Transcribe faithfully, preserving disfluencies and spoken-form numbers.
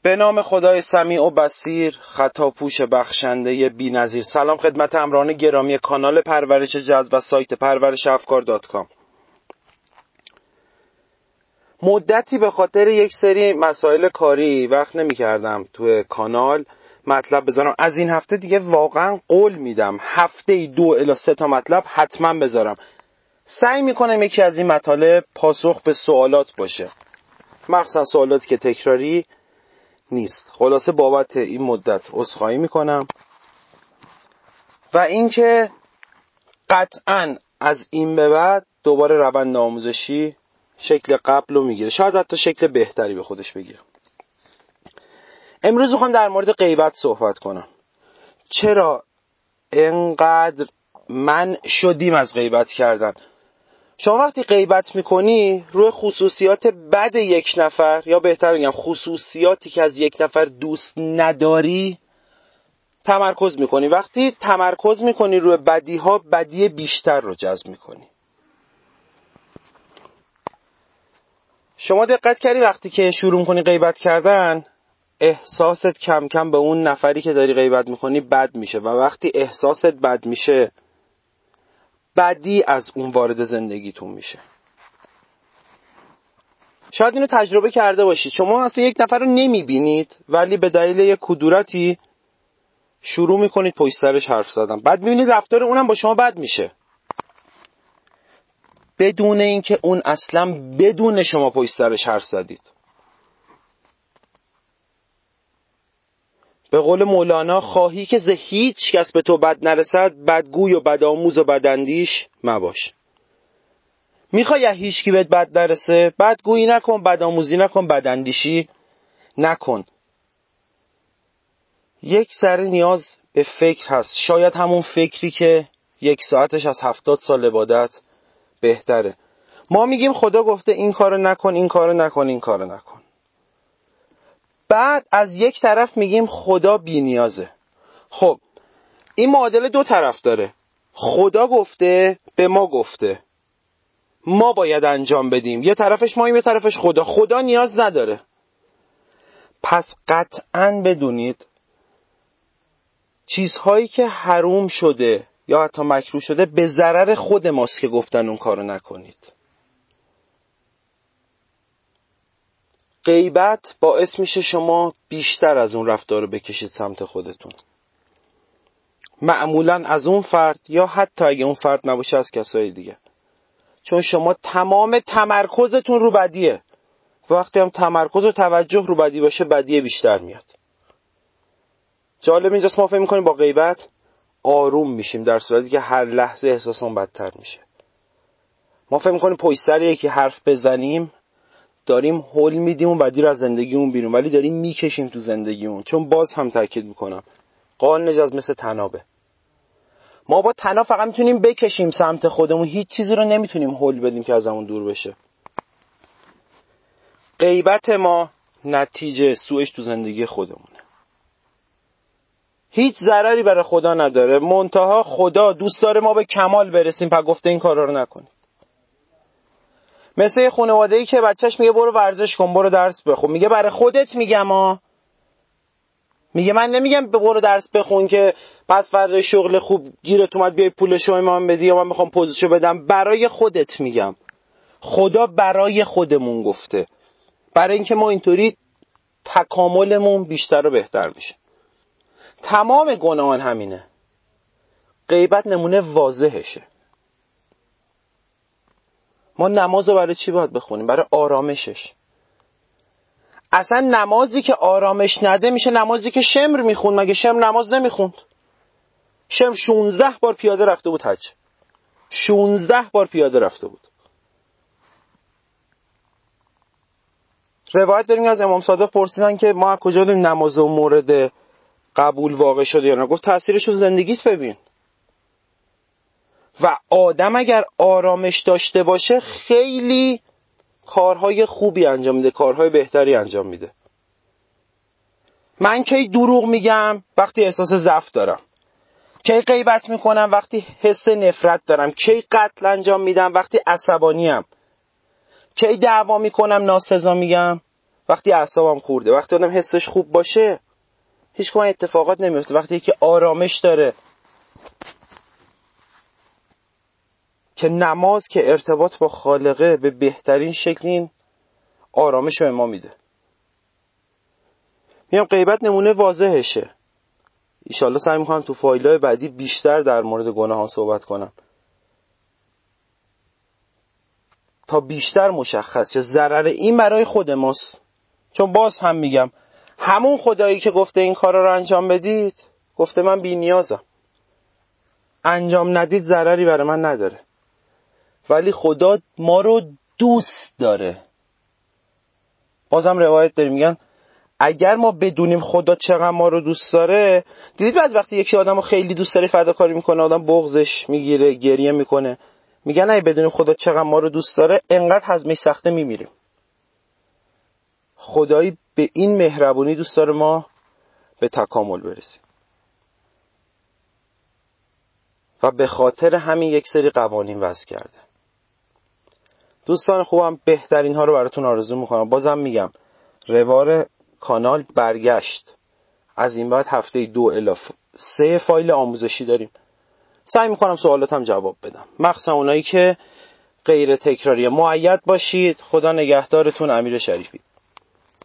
به نام خدای سمیع و بصیر، خطاپوش بخشنده بی‌نظیر. سلام خدمت همراهان گرامی کانال پرورش جذب و سایت پرورش افکار دات کام. مدتی به خاطر یک سری مسائل کاری وقت نمی کردم توی کانال مطلب بذارم. از این هفته دیگه واقعا قول میدم هفته دو الی سه تا مطلب حتما بذارم. سعی میکنم یکی از این مطالب پاسخ به سوالات باشه، مخصوصا سوالاتی که تکراری نیست. خلاصه بابت این مدت عذرخواهی میکنم و اینکه قطعا از این به بعد دوباره روند آموزشی شکل قبل رو میگیره، شاید حتی شکل بهتری به خودش بگیره. امروز میخوام در مورد غیبت صحبت کنم. چرا انقدر من شدیم از غیبت کردن؟ شما وقتی غیبت میکنی روی خصوصیات بد یک نفر، یا بهتر بگم خصوصیاتی که از یک نفر دوست نداری تمرکز میکنی. وقتی تمرکز میکنی روی بدی ها، بدی بیشتر رو جذب میکنی. شما دقت کردی وقتی که شروع میکنی غیبت کردن، احساست کم کم به اون نفری که داری غیبت میکنی بد میشه و وقتی احساست بد میشه، بدی از اون وارد زندگیتون میشه. شاید اینو تجربه کرده باشید. شما اصلا یک نفر رو نمیبینید ولی به دلیل یک کدورتی شروع میکنید پشت سرش حرف زدن، بعد میبینید رفتار اونم با شما بد میشه، بدون اینکه اون اصلا بدون شما پشت سرش حرف زدید. به قول مولانا، خواهی که ز هیچ کس به تو بد نرسد، بدگوی و بدآموز و بداندیش مباش. میخوای هیچ کی بهت بد نرسه، بدگویی نکن، بدآموزی نکن، بداندیشی نکن. یک ذره نیاز به فکر هست، شاید همون فکری که یک ساعتش از هفتاد سال عبادت بهتره. ما میگیم خدا گفته این کارو نکن، این کارو نکن، این کارو نکن. بعد از یک طرف میگیم خدا بی نیازه. خب این معادله دو طرف داره. خدا گفته، به ما گفته، ما باید انجام بدیم. یه طرفش ماییم، یه طرفش خدا. خدا نیاز نداره. پس قطعاً بدونید چیزهایی که حرام شده یا حتی مکروه شده به ضرر خود ماست که گفتن اون کارو نکنید. غیبت باعث میشه شما بیشتر از اون رفتار رو بکشید سمت خودتون، معمولاً از اون فرد یا حتی اگه اون فرد نباشه از کسای دیگه، چون شما تمام تمرکزتون رو بدیه. وقتی هم تمرکز و توجه رو بدی باشه، بدی بیشتر میاد. جالب اینجاست ما فکر می‌کنیم با غیبت آروم میشیم، در صورتی که هر لحظه احساسمون بدتر میشه. ما فکر می‌کنیم پشت سر یکی حرف بزنیم داریم هول میدیم و بدی رو از زندگیمون بیرون، ولی داریم میکشیم تو زندگیمون. چون باز هم تاکید میکنم قانون نجاز مثل طنابه. ما با طناب فقط میتونیم بکشیم سمت خودمون، هیچ چیزی رو نمیتونیم هول بدیم که ازمون دور بشه. غیبت ما نتیجه سوءش تو زندگی خودمونه، هیچ ضرری برای خدا نداره. منتها خدا دوست داره ما به کمال برسیم، پس گفته این کارا رو نکنید. مثل یه خانواده‌ای که بچهش میگه برو ورزش کن، برو درس بخون، میگه برای خودت میگم ها، میگه من نمیگم برو درس بخون که پس فردا شغل خوب گیرت اومد بیای پولشو من بدی یا من میخوام پوزشو بدم. برای خودت میگم. خدا برای خودمون گفته، برای اینکه ما اینطوری تکاملمون بیشتر و بهتر بشه. تمام گناهان همینه. غیبت نمونه واضحشه. ما نماز رو برای چی باید بخونیم؟ برای آرامشش. اصلا نمازی که آرامش نده میشه نمازی که شمر میخوند. مگه شمر نماز نمیخوند؟ شمر شونزده بار پیاده رفته بود حج. شونزده بار پیاده رفته بود. روایت داریم از امام صادق پرسیدن که ما از کجا داریم نماز و مورد قبول واقع شده یا نه؟ گفت تأثیرش رو زندگیت ببین. و آدم اگر آرامش داشته باشه خیلی کارهای خوبی انجام میده، کارهای بهتری انجام میده. من کی دروغ میگم؟ وقتی احساس ضعف دارم. کی غیبت میکنم؟ وقتی حس نفرت دارم. کی قتل انجام میدم؟ وقتی عصبانیم. کی دعوا میکنم ناسزا میگم؟ وقتی اعصابم خورده، وقتی آدم حسش خوب باشه، هیچ کدوم اتفاقات نمیفته. وقتی که آرامش داره، که نماز که ارتباط با خالقه به بهترین شکل این آرامش رو به ما میده. میام غیبت نمونه واضحشه. ایشالله سعی میکنم تو فایل‌های بعدی بیشتر در مورد گناهان صحبت کنم تا بیشتر مشخص شه ضرر این برای خود ماست. چون باز هم میگم همون خدایی که گفته این کارا رو انجام بدید گفته من بی نیازم، انجام ندید ضرری برای من نداره. ولی خدا ما رو دوست داره. بازم روایت داریم میگن اگر ما بدونیم خدا چقدر ما رو دوست داره، دیدید بعضی وقتی یکی آدمو خیلی دوست داره فداکاری میکنه، آدم بغضش میگیره، گریه میکنه، میگن اگه بدونیم خدا چقدر ما رو دوست داره انقدر هضمش سخته میمیریم. خدایی به این مهربونی دوست داره ما به تکامل برسیم و به خاطر همین یک سری قوانین وضع کرده. دوستان خوبم بهترین ها رو براتون آرزو میکنم. بازم میگم روار کانال برگشت. از این بعد هفته دو الی سه فایل آموزشی داریم. سعی میکنم سوالاتم جواب بدم، مخصوصا اونایی که غیر تکراریه. مؤید باشید. خدا نگهدارتون. امیر شریفی.